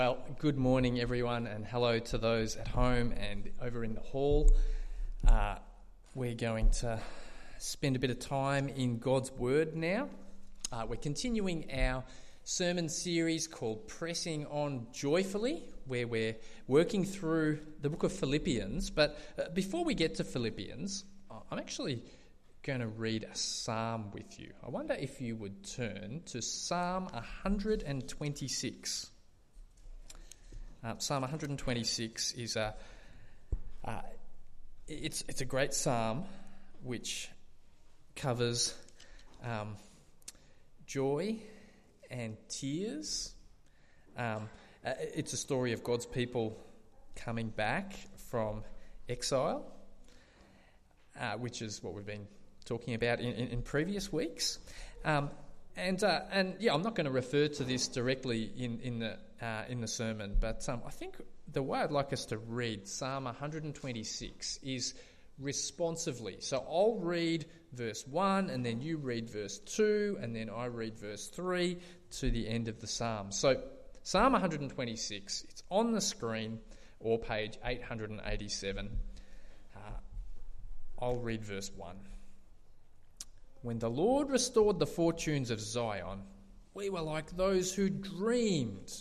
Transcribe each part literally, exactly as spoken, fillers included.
Well, good morning, everyone, and hello to those at home and over in the hall. Uh, we're going to spend a bit of time in God's Word now. Uh, we're continuing our sermon series called Pressing On Joyfully, where we're working through the book of Philippians. But uh, before we get to Philippians, I'm actually going to read a psalm with you. I wonder if you would turn to Psalm one twenty-six. Uh, Psalm one twenty-six is a uh, it's it's a great psalm which covers um, joy and tears. Um, uh, it's a story of God's people coming back from exile, uh, which is what we've been talking about in, in, in previous weeks. Um, and uh, and yeah, I'm not going to refer to this directly in in the uh, in the sermon, but um, I think the way I'd like us to read Psalm one twenty-six is responsively. So I'll read verse one, and then you read verse two, and then I read verse three to the end of the psalm. So Psalm one twenty-six, it's on the screen, or page eight eighty-seven. Uh, I'll read verse one. When the Lord restored the fortunes of Zion, we were like those who dreamed.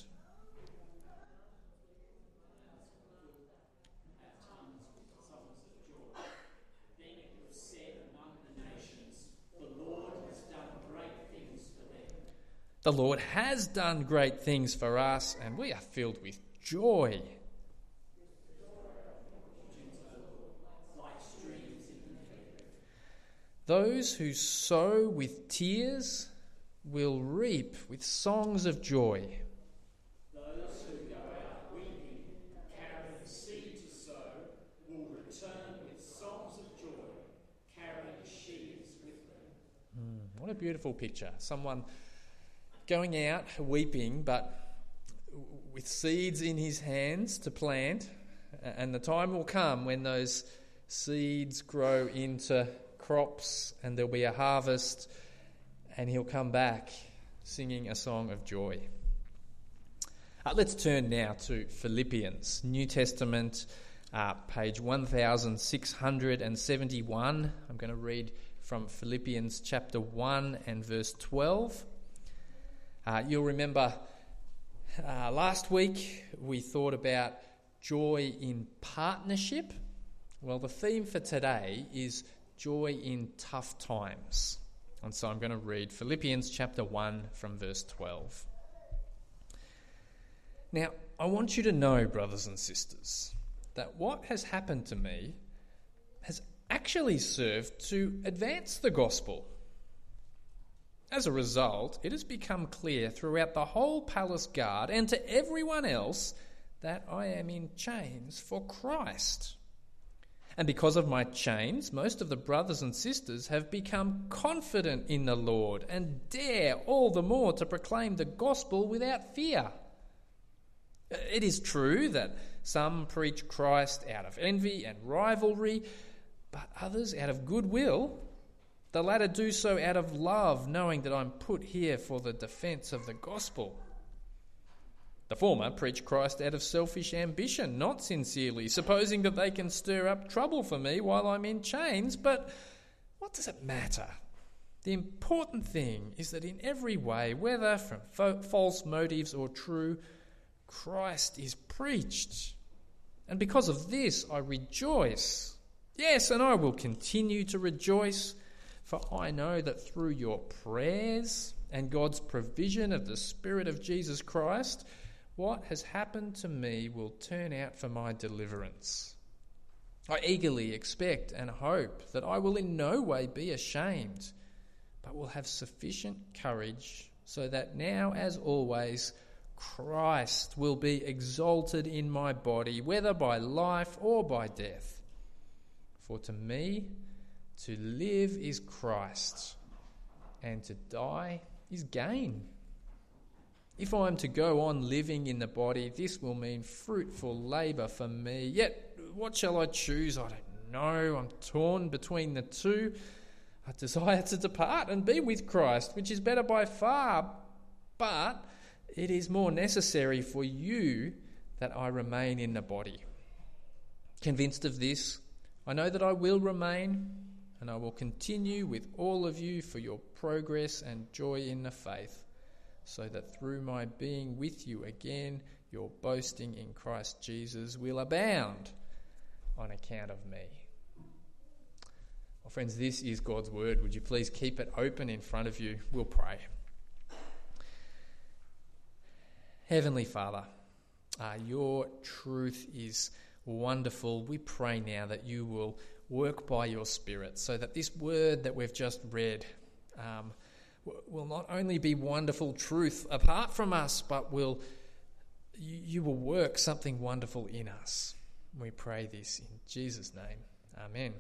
The Lord has done great things for us, and we are filled with joy. Those who sow with tears will reap with songs of joy. Those who go out weeping, carrying seed to sow, will return with songs of joy, carrying sheaves with them. Mm, what a beautiful picture. Someone going out weeping, but with seeds in his hands to plant, and the time will come when those seeds grow into crops and there'll be a harvest, and he'll come back singing a song of joy. Uh, let's turn now to Philippians, New Testament, uh, page one thousand six hundred seventy-one. I'm going to read from Philippians chapter one and verse twelve. Uh, you'll remember uh, last week we thought about joy in partnership. Well, the theme for today is joy in tough times. And so I'm going to read Philippians chapter one from verse twelve. Now, I want you to know, brothers and sisters, that what has happened to me has actually served to advance the gospel. As a result, it has become clear throughout the whole palace guard and to everyone else that I am in chains for Christ. And because of my chains, most of the brothers and sisters have become confident in the Lord and dare all the more to proclaim the gospel without fear. It is true that some preach Christ out of envy and rivalry, but others out of goodwill. The latter do so out of love, knowing that I'm put here for the defence of the gospel. The former preach Christ out of selfish ambition, not sincerely, supposing that they can stir up trouble for me while I'm in chains. But what does it matter? The important thing is that in every way, whether from fo- false motives or true, Christ is preached. And because of this, I rejoice. Yes, and I will continue to rejoice, for I know that through your prayers and God's provision of the Spirit of Jesus Christ, what has happened to me will turn out for my deliverance. I eagerly expect and hope that I will in no way be ashamed, but will have sufficient courage so that now, as always, Christ will be exalted in my body, whether by life or by death. For to me, to live is Christ, and to die is gain. If I am to go on living in the body, this will mean fruitful labour for me. Yet, what shall I choose? I don't know. I'm torn between the two. I desire to depart and be with Christ, which is better by far. But it is more necessary for you that I remain in the body. Convinced of this, I know that I will remain, and I will continue with all of you for your progress and joy in the faith, so that through my being with you again, your boasting in Christ Jesus will abound on account of me. Well, friends, this is God's word. Would you please keep it open in front of you? We'll pray. Heavenly Father, uh, your truth is wonderful. We pray now that you will work by your Spirit so that this word that we've just read um, w- will not only be wonderful truth apart from us, but will you, you will work something wonderful in us. We pray this in Jesus' name. Amen.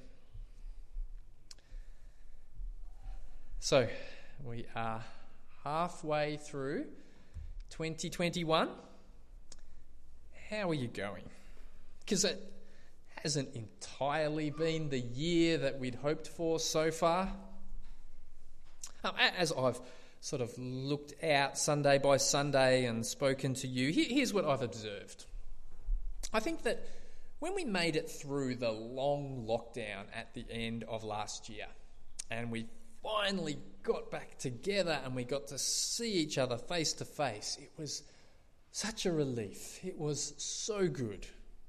So, we are halfway through twenty twenty-one. How are you going? Because it hasn't entirely been the year that we'd hoped for so far. Um, as I've sort of looked out Sunday by Sunday and spoken to you, here's what I've observed. I think that when we made it through the long lockdown at the end of last year, and we finally got back together and we got to see each other face to face, it was such a relief. It was so good.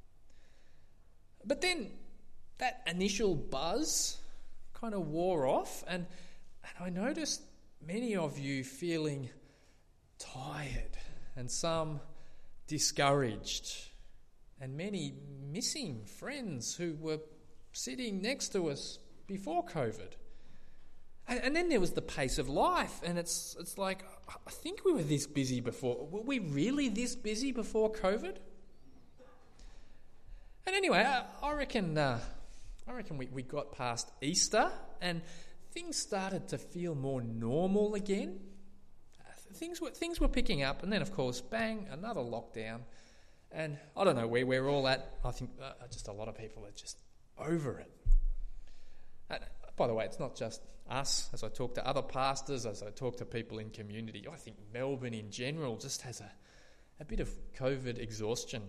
But then that initial buzz kind of wore off, and, and I noticed many of you feeling tired and some discouraged, and many missing friends who were sitting next to us before COVID. And, and then there was the pace of life, and it's it's like, I think we were this busy before. Were we really this busy before COVID? And anyway, I, I reckon uh, I reckon we, we got past Easter and things started to feel more normal again. Uh, things were things were picking up, and then of course, bang, another lockdown. And I don't know where we're all at. I think uh, just a lot of people are just over it. And by the way, it's not just us. As I talk to other pastors, as I talk to people in community, I think Melbourne in general just has a, a bit of COVID exhaustion.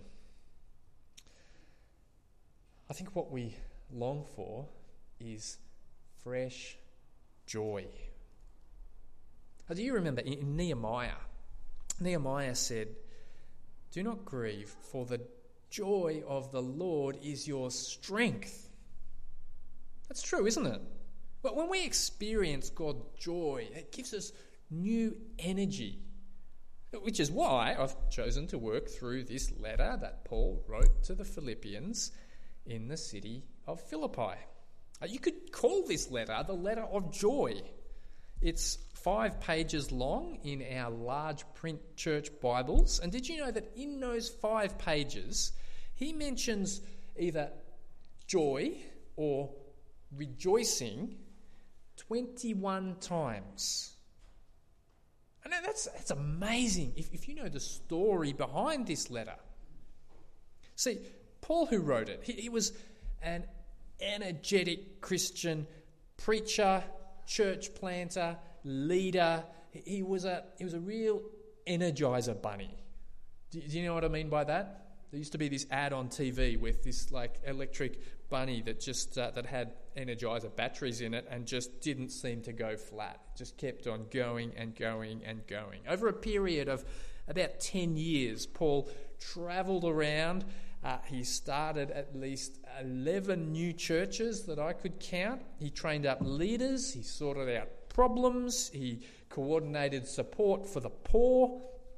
I think what we long for is fresh joy. Now, do you remember in Nehemiah, Nehemiah said, "Do not grieve, for the joy of the Lord is your strength." That's true, isn't it? But when we experience God's joy, it gives us new energy, which is why I've chosen to work through this letter that Paul wrote to the Philippians in the city of Philippi. You could call this letter the letter of joy. It's five pages long in our large print church Bibles. And did you know that in those five pages, he mentions either joy or rejoicing twenty-one times. I know that's, that's amazing if, if you know the story behind this letter. See, Paul, who wrote it, he, he was an energetic Christian preacher, church planter, leader. He, he was a he was a real energizer bunny. Do, do you know what I mean by that? There used to be this ad on T V with this like electric bunny that just uh, that had Energizer batteries in it and just didn't seem to go flat. It just kept on going and going and going. Over a period of about ten years, Paul travelled around. Uh, he started at least eleven new churches that I could count. He trained up leaders. He sorted out problems. He coordinated support for the poor.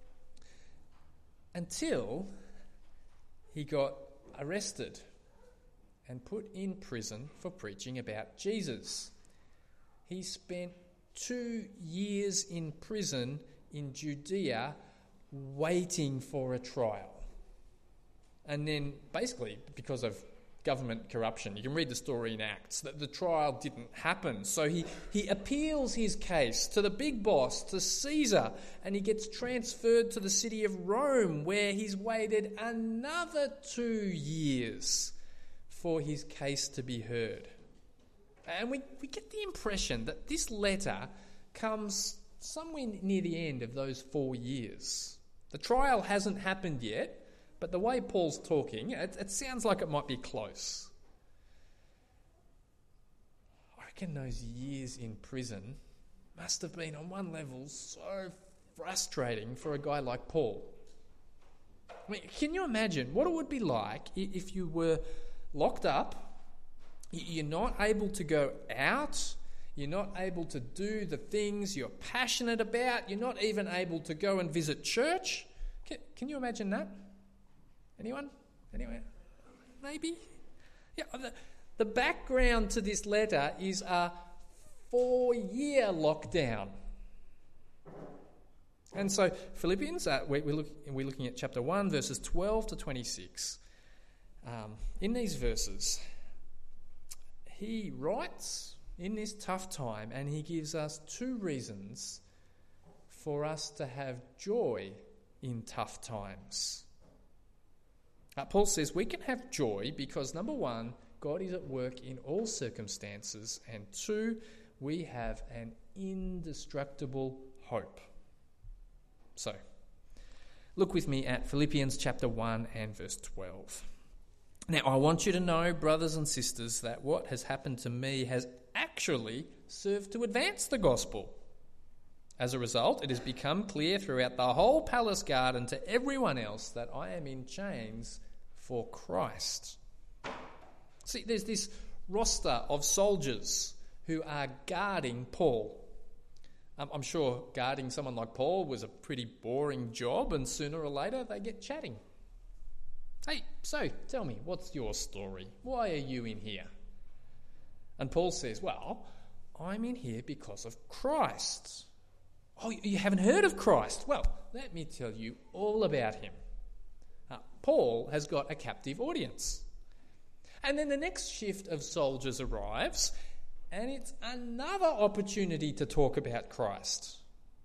Until he got arrested and put in prison for preaching about Jesus. He spent two years in prison in Judea waiting for a trial. And then basically because of government corruption, you can read the story in Acts, that the trial didn't happen. So he, he appeals his case to the big boss, to Caesar, and he gets transferred to the city of Rome, where he's waited another two years for his case to be heard. And we, we get the impression that this letter comes somewhere near the end of those four years. The trial hasn't happened yet, but the way Paul's talking, it, it sounds like it might be close. I reckon those years in prison must have been, on one level, so frustrating for a guy like Paul. I mean, can you imagine what it would be like if you were locked up, you're not able to go out, you're not able to do the things you're passionate about, you're not even able to go and visit church? Can, can you imagine that? Anyone? Anyone? Maybe? Yeah. The, the background to this letter is a four-year lockdown. And so Philippians, uh, we're, we're, look, we're looking at chapter one, verses twelve to twenty-six. Um, in these verses, he writes in this tough time, and he gives us two reasons for us to have joy in tough times. Uh, Paul says we can have joy because, number one, God is at work in all circumstances, and two, we have an indestructible hope. So, look with me at Philippians chapter one and verse twelve. Now, I want you to know, brothers and sisters, that what has happened to me has actually served to advance the gospel. As a result, it has become clear throughout the whole palace garden to everyone else that I am in chains for Christ. See, there's this roster of soldiers who are guarding Paul. Um, I'm sure guarding someone like Paul was a pretty boring job, and sooner or later they get chatting. Hey, so tell me, what's your story? Why are you in here? And Paul says, well, I'm in here because of Christ. Oh, you haven't heard of Christ? Well, let me tell you all about him. Uh, Paul has got a captive audience. And then the next shift of soldiers arrives, and it's another opportunity to talk about Christ.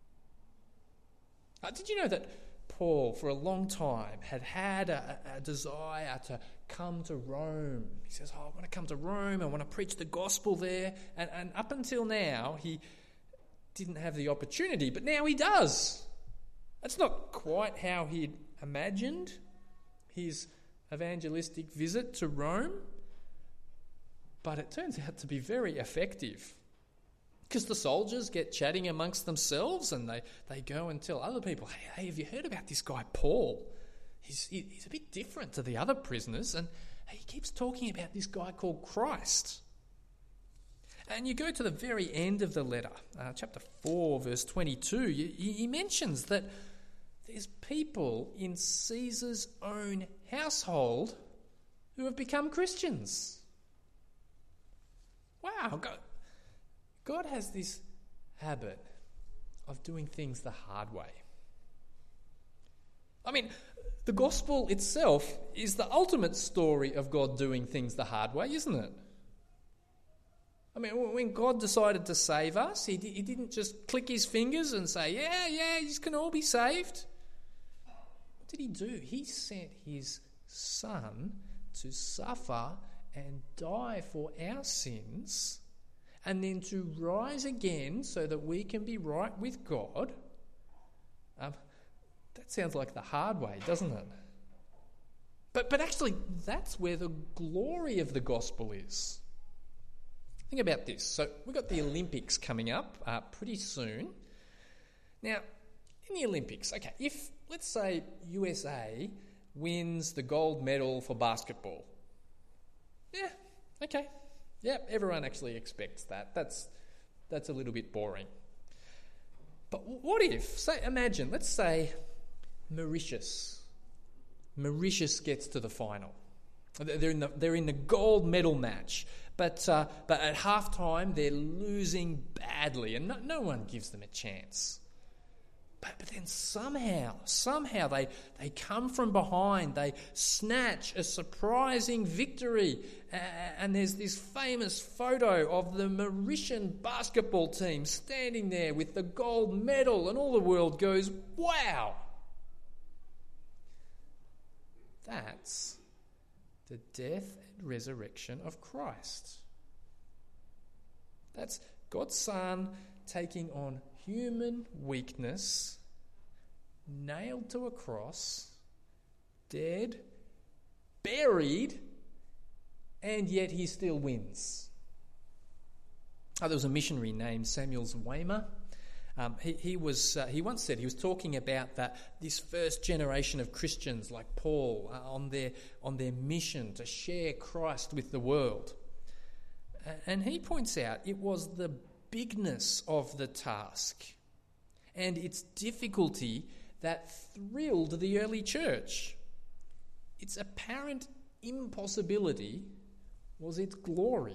Uh, did you know that Paul, for a long time, had had a, a desire to come to Rome? He says, oh, I want to come to Rome, I want to preach the gospel there. And, and up until now, he didn't have the opportunity, but now he does. That's not quite how he'd imagined his evangelistic visit to Rome, but it turns out to be very effective. Because the soldiers get chatting amongst themselves, and they, they go and tell other people, hey, hey, have you heard about this guy Paul? He's, he, he's a bit different to the other prisoners, and he keeps talking about this guy called Christ. And you go to the very end of the letter, uh, chapter four, verse twenty-two, you, he mentions that there's people in Caesar's own household who have become Christians. Wow, God, God has this habit of doing things the hard way. I mean, the gospel itself is the ultimate story of God doing things the hard way, isn't it? I mean, when God decided to save us, he, he didn't just click his fingers and say, yeah, yeah, you can all be saved. What did he do? He sent his son to suffer and die for our sins, and then to rise again so that we can be right with God. Um, that sounds like the hard way, doesn't it? But, but actually, that's where the glory of the gospel is. Think about this. So we've got the Olympics coming up uh, pretty soon. Now, in the Olympics, okay, if, let's say, U S A wins the gold medal for basketball. Yeah, okay. Yeah, everyone actually expects that. That's that's a little bit boring. But what if, say, imagine, let's say Mauritius. Mauritius gets to the final. They're in the they're in the gold medal match, but uh, but at halftime they're losing badly, and no, no one gives them a chance. But, but then somehow, somehow they, they come from behind, they snatch a surprising victory, uh, and there's this famous photo of the Mauritian basketball team standing there with the gold medal, and all the world goes, wow! That's the death and resurrection of Christ. That's God's Son taking on human weakness, nailed to a cross, dead, buried, and yet he still wins. Oh, there was a missionary named Samuel Zwemer. Um, he, he was uh, he once said, he was talking about that this first generation of Christians like Paul uh, on their on their mission to share Christ with the world. Uh, and he points out it was the bigness of the task and its difficulty that thrilled the early church. Its apparent impossibility was its glory.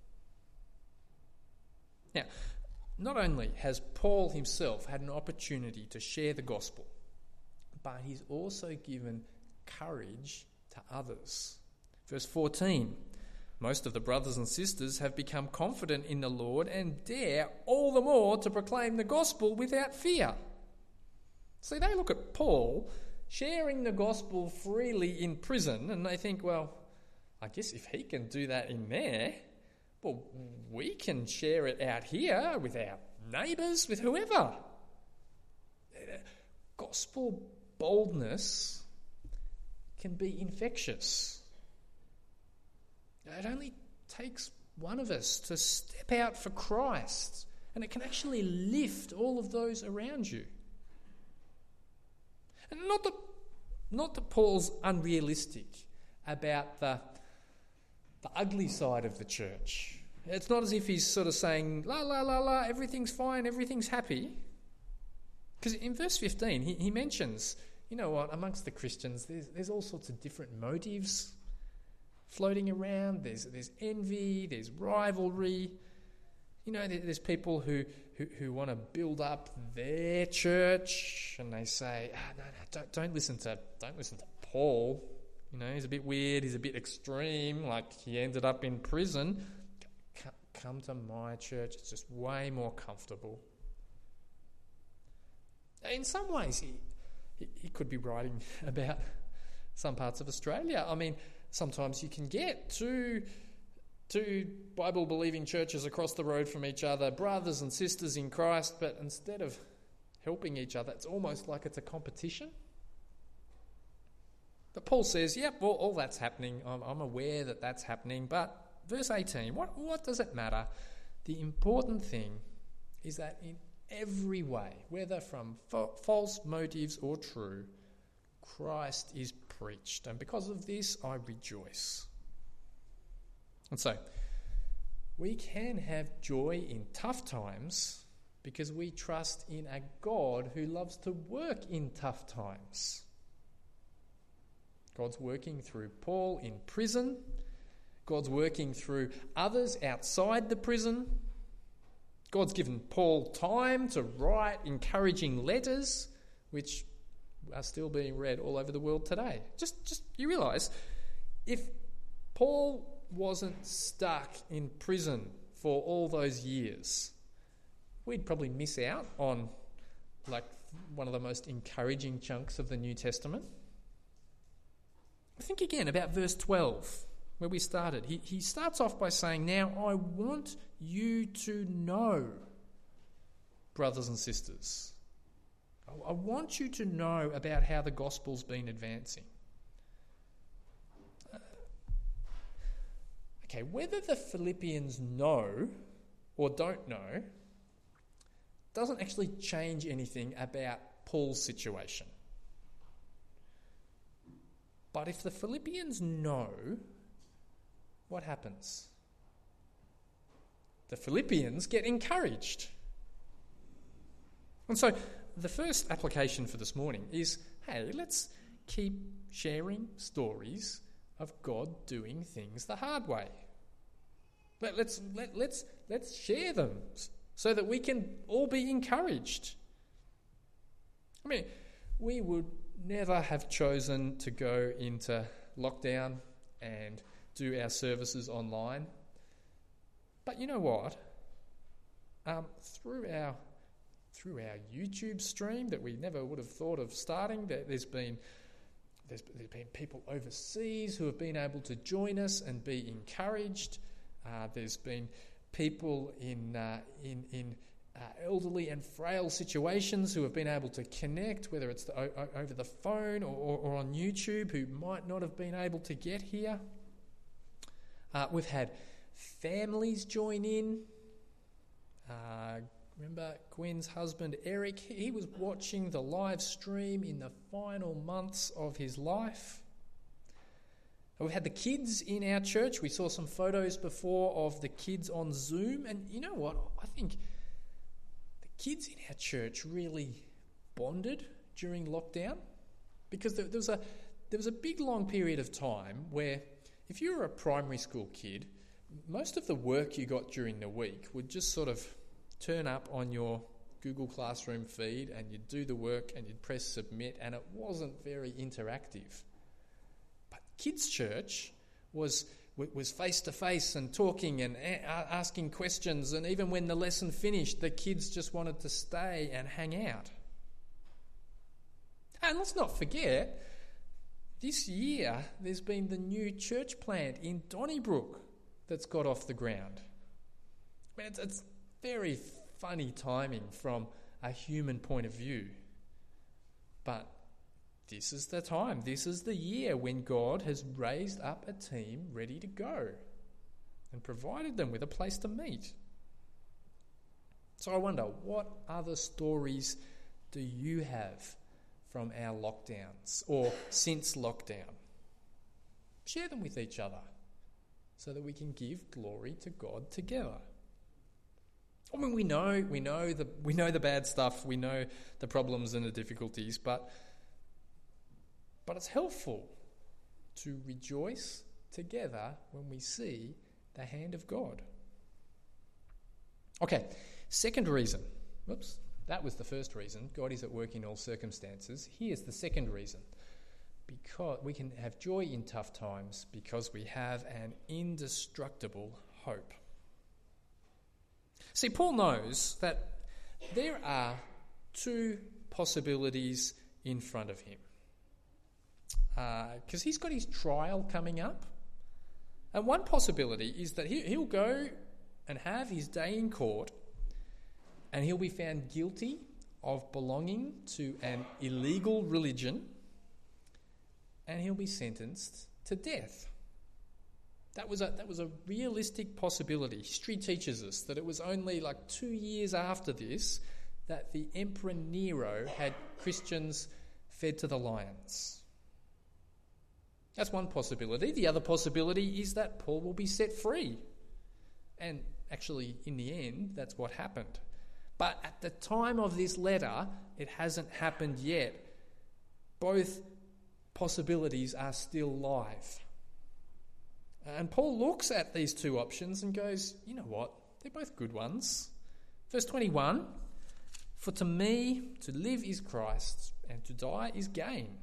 Now, not only has Paul himself had an opportunity to share the gospel, but he's also given courage to others. Verse fourteen, most of the brothers and sisters have become confident in the Lord and dare all the more to proclaim the gospel without fear. See, they look at Paul sharing the gospel freely in prison and they think, well, I guess if he can do that in there, well, we can share it out here with our neighbours, with whoever. Gospel boldness can be infectious. It only takes one of us to step out for Christ, and it can actually lift all of those around you. And not that, not that Paul's unrealistic about the the ugly side of the church. It's not as if he's sort of saying, la, la, la, la, everything's fine, everything's happy. Because in verse fifteen, he, he mentions, you know what, amongst the Christians, there's, there's all sorts of different motives floating around. There's there's envy, there's rivalry. You know, there, there's people who, who, who want to build up their church, and they say, ah, no, no, don't, don't listen to, don't listen to Paul. You know, he's a bit weird, he's a bit extreme, like he ended up in prison. C- come to my church, it's just way more comfortable. In some ways, he, he, he could be writing about some parts of Australia. I mean, sometimes you can get two, two Bible-believing churches across the road from each other, brothers and sisters in Christ, but instead of helping each other, it's almost like it's a competition. But Paul says, yep, well, all that's happening. I'm, I'm aware that that's happening. But verse eighteen, what, what does it matter? The important thing is that in every way, whether from fa- false motives or true, Christ is preached. And because of this, I rejoice. And so, we can have joy in tough times because we trust in a God who loves to work in tough times. God's working through Paul in prison. God's working through others outside the prison. God's given Paul time to write encouraging letters, which are still being read all over the world today. Just, just you realise, if Paul wasn't stuck in prison for all those years, we'd probably miss out on like one of the most encouraging chunks of the New Testament. Think again about verse twelve, where we started. He, he starts off by saying, now I want you to know, brothers and sisters. I, I want you to know about how the gospel's been advancing. Uh, okay, whether the Philippians know or don't know doesn't actually change anything about Paul's situation. But if the Philippians know, what happens? The Philippians get encouraged. And so the first application for this morning is, hey, let's keep sharing stories of God doing things the hard way. Let, let's, let, let's, let's share them so that we can all be encouraged. I mean, we would never have chosen to go into lockdown and do our services online. But you know what? Um, through our through our YouTube stream that we never would have thought of starting, there, there's been there's, there's been people overseas who have been able to join us and be encouraged. Uh, there's been people in uh, in in uh, elderly and frail situations who have been able to connect, whether it's the, o- over the phone or, or, or on YouTube, who might not have been able to get here. Uh, we've had families join in. Uh, remember Gwen's husband Eric, he was watching the live stream in the final months of his life. We've had the kids in our church. We saw some photos before of the kids on Zoom. And you know what? I think the kids in our church really bonded during lockdown, because there, there was a there was a big long period of time where if you were a primary school kid, most of the work you got during the week would just sort of turn up on your Google Classroom feed, and you'd do the work and you'd press submit, and it wasn't very interactive. Kids' church was was face to face and talking and a- asking questions, and even when the lesson finished, the kids just wanted to stay and hang out. And let's not forget, this year there's been the new church plant in Donnybrook that's got off the ground. I mean, it's, it's very funny timing from a human point of view, but this is the time, this is the year when God has raised up a team ready to go and provided them with a place to meet. So I wonder, what other stories do you have from our lockdowns or since lockdown? Share them with each other so that we can give glory to God together. I mean, we know, we know the we know the bad stuff, we know the problems and the difficulties, but But it's helpful to rejoice together when we see the hand of God. Okay, second reason. Whoops, that was the first reason. God is at work in all circumstances. Here's the second reason. Because we can have joy in tough times because we have an indestructible hope. See, Paul knows that there are two possibilities in front of him. Because uh, he's got his trial coming up. And one possibility is that he, he'll go and have his day in court, and he'll be found guilty of belonging to an illegal religion, and he'll be sentenced to death. That was a that was a realistic possibility. History teaches us that it was only like two years after this that the Emperor Nero had Christians fed to the lions. That's one possibility. The other possibility is that Paul will be set free. And actually, in the end, that's what happened. But at the time of this letter, it hasn't happened yet. Both possibilities are still live. And Paul looks at these two options and goes, you know what? They're both good ones. Verse twenty-one, for to me, to live is Christ, and to die is gain.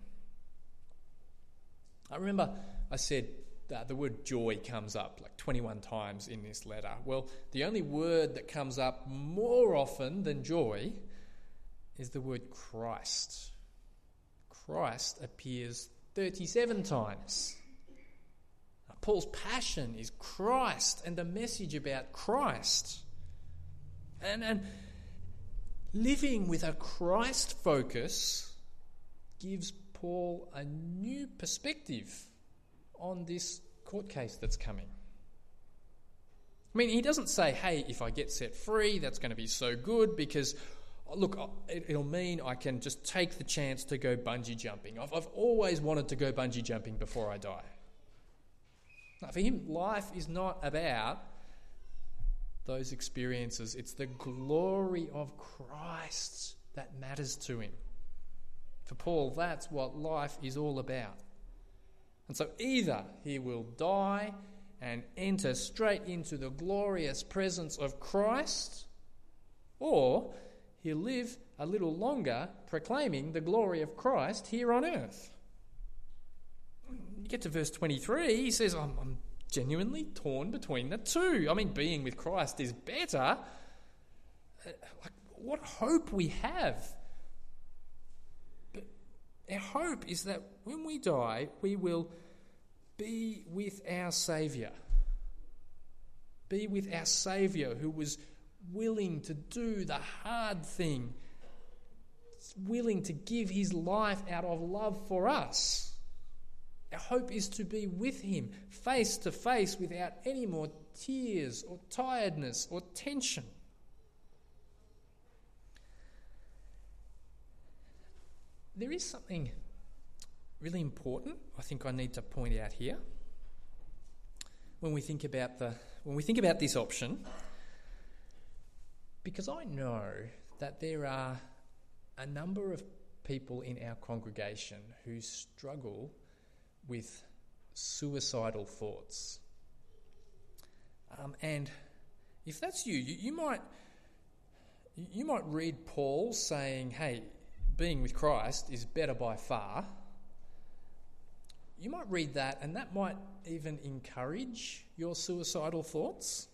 I remember I said that the word joy comes up like twenty-one times in this letter. Well, the only word that comes up more often than joy is the word Christ. Christ appears thirty-seven times. Paul's passion is Christ and the message about Christ. And, and living with a Christ focus gives Paul a new perspective on this court case that's coming. I mean, he doesn't say, hey, if I get set free, that's going to be so good because, look, it'll mean I can just take the chance to go bungee jumping. I've, I've always wanted to go bungee jumping before I die. Now, for him, life is not about those experiences. It's the glory of Christ that matters to him. For Paul, that's what life is all about. And so either he will die and enter straight into the glorious presence of Christ, or he'll live a little longer proclaiming the glory of Christ here on earth. You get to verse twenty-three, he says, I'm, I'm genuinely torn between the two. I mean, being with Christ is better. Like, what hope we have. But our hope is that when we die, we will be with our Saviour. Be with our Saviour who was willing to do the hard thing. He's willing to give his life out of love for us. Our hope is to be with him, face to face, without any more tears or tiredness or tension. There is something really important I think I need to point out here when we think about the when we think about this option, because I know that there are a number of people in our congregation who struggle with suicidal thoughts. Um, and if that's you, you, you might you might read Paul saying, hey, being with Christ is better by far. You might read that, and that might even encourage your suicidal thoughts.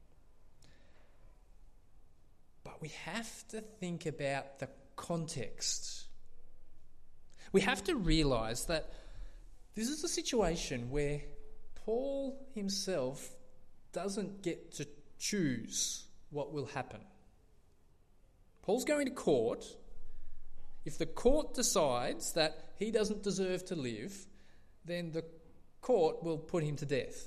But we have to think about the context. We have to realise that this is a situation where Paul himself doesn't get to choose what will happen. Paul's going to court. If the court decides that he doesn't deserve to live, then the court will put him to death.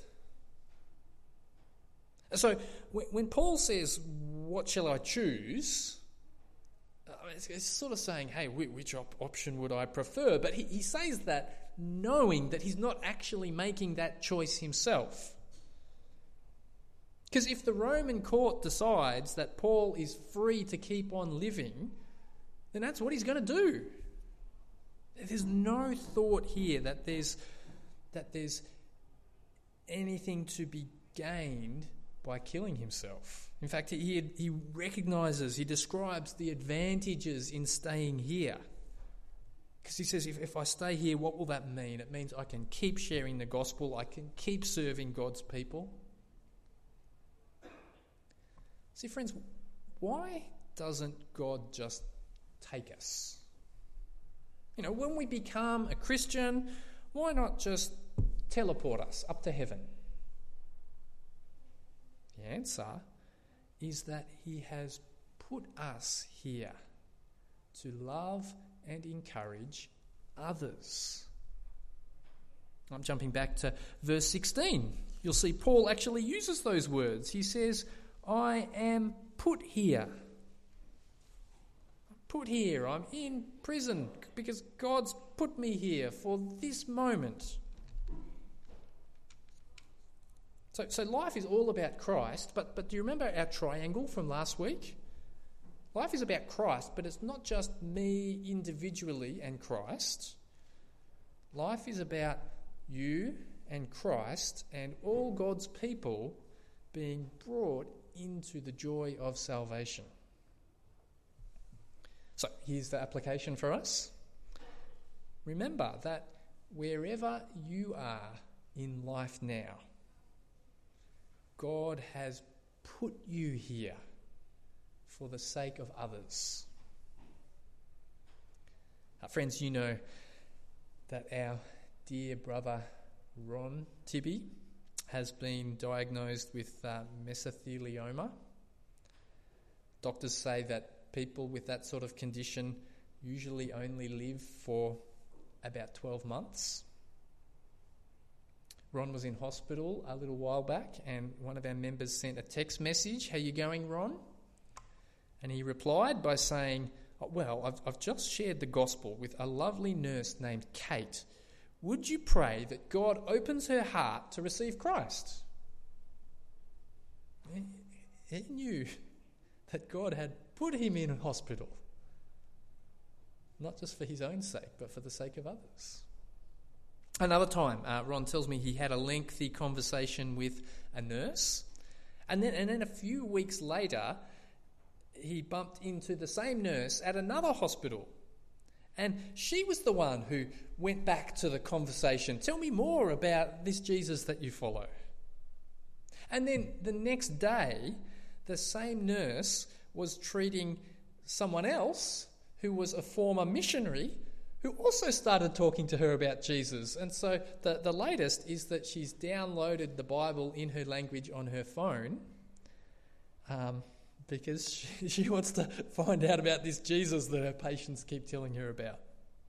So when Paul says, what shall I choose? It's sort of saying, hey, which op- option would I prefer? But he, he says that knowing that he's not actually making that choice himself. Because if the Roman court decides that Paul is free to keep on living, then that's what he's going to do. There's no thought here that there's that there's anything to be gained by killing himself. In fact, he he recognises, he describes the advantages in staying here. Because he says, if, if I stay here, what will that mean? It means I can keep sharing the gospel, I can keep serving God's people. See, friends, why doesn't God just take us? You know, when we become a Christian, why not just teleport us up to heaven? The answer is that he has put us here to love and encourage others. I'm jumping back to verse sixteen. You'll see Paul actually uses those words. He says, I am put here. Put here. I'm in prison because God's put me here for this moment. So, so life is all about Christ, but, but do you remember our triangle from last week? Life is about Christ, but it's not just me individually and Christ. Life is about you and Christ and all God's people being brought into the joy of salvation. So here's the application for us. Remember that wherever you are in life now, God has put you here for the sake of others. Uh, friends, you know that our dear brother Ron Tibby has been diagnosed with uh, mesothelioma. Doctors say that people with that sort of condition usually only live for about twelve months. Ron was in hospital a little while back, and one of our members sent a text message, how you going, Ron? And he replied by saying, oh, well, I've, I've just shared the gospel with a lovely nurse named Kate. Would you pray that God opens her heart to receive Christ? He, he knew that God had put him in hospital, not just for his own sake, but for the sake of others. Another time, uh, Ron tells me he had a lengthy conversation with a nurse, and then and then a few weeks later, he bumped into the same nurse at another hospital, and she was the one who went back to the conversation. Tell me more about this Jesus that you follow. And then the next day, the same nurse was treating someone else who was a former missionary who also started talking to her about Jesus. And so the, the latest is that she's downloaded the Bible in her language on her phone. Um, because she, she wants to find out about this Jesus that her patients keep telling her about.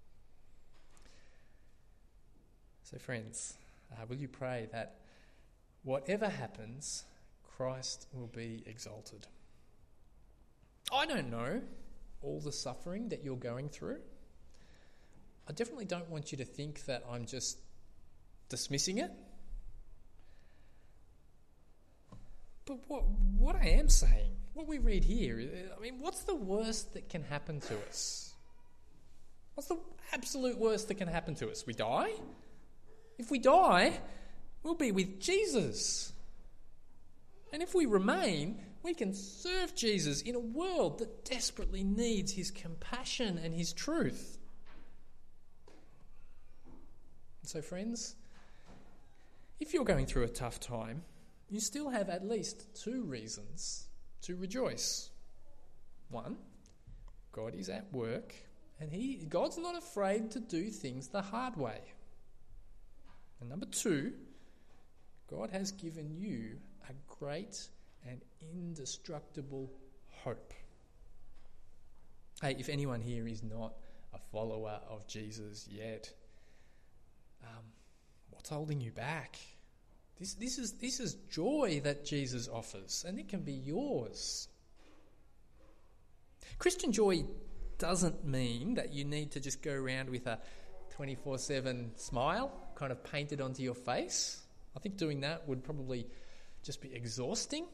So friends, uh, will you pray that whatever happens, Christ will be exalted? I don't know all the suffering that you're going through. I definitely don't want you to think that I'm just dismissing it. But what what I am saying, what we read here, I mean, what's the worst that can happen to us? What's the absolute worst that can happen to us? We die? If we die, we'll be with Jesus. And if we remain, we can serve Jesus in a world that desperately needs his compassion and his truth. So friends, if you're going through a tough time, you still have at least two reasons to rejoice. One, God is at work, and he God's not afraid to do things the hard way. And number two, God has given you a great and indestructible hope. Hey, if anyone here is not a follower of Jesus yet, um, what's holding you back? This, this is this is joy that Jesus offers, and it can be yours. Christian joy doesn't mean that you need to just go around with a twenty-four seven smile kind of painted onto your face. I think doing that would probably just be exhausting.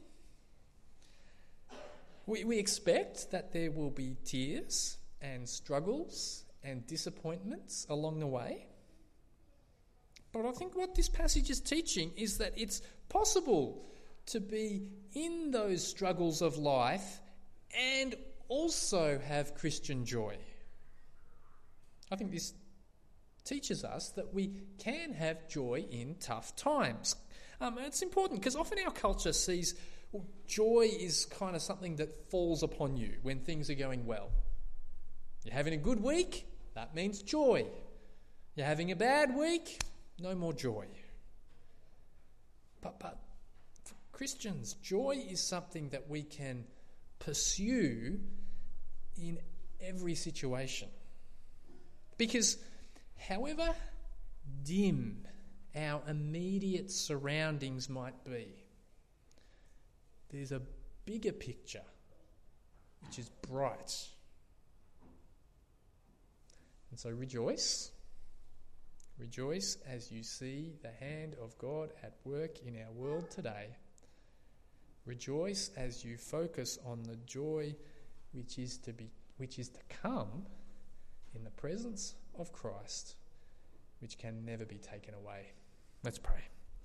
We, we expect that there will be tears and struggles and disappointments along the way. But I think what this passage is teaching is that it's possible to be in those struggles of life and also have Christian joy. I think this teaches us that we can have joy in tough times. Um, and it's important because often our culture sees well, joy is kind of something that falls upon you when things are going well. You're having a good week, that means joy. You're having a bad week, no more joy. But, but for Christians, joy is something that we can pursue in every situation. Because however dim our immediate surroundings might be, there's a bigger picture which is bright. And so rejoice. Rejoice as you see the hand of God at work in our world today. Rejoice as you focus on the joy which is to be, which is to come in the presence of Christ, which can never be taken away. Let's pray.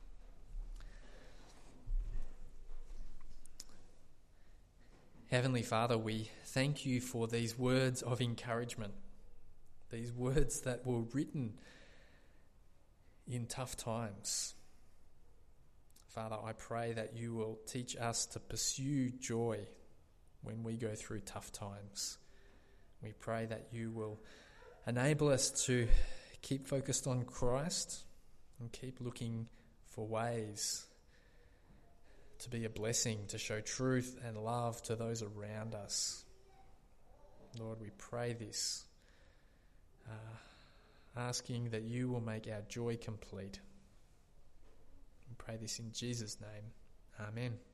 Heavenly Father, we thank you for these words of encouragement, these words that were written in tough times. Father, I pray that you will teach us to pursue joy when we go through tough times. We pray that you will enable us to keep focused on Christ and keep looking for ways to be a blessing, to show truth and love to those around us. Lord, we pray this, uh, asking that you will make our joy complete. We pray this in Jesus' name. Amen.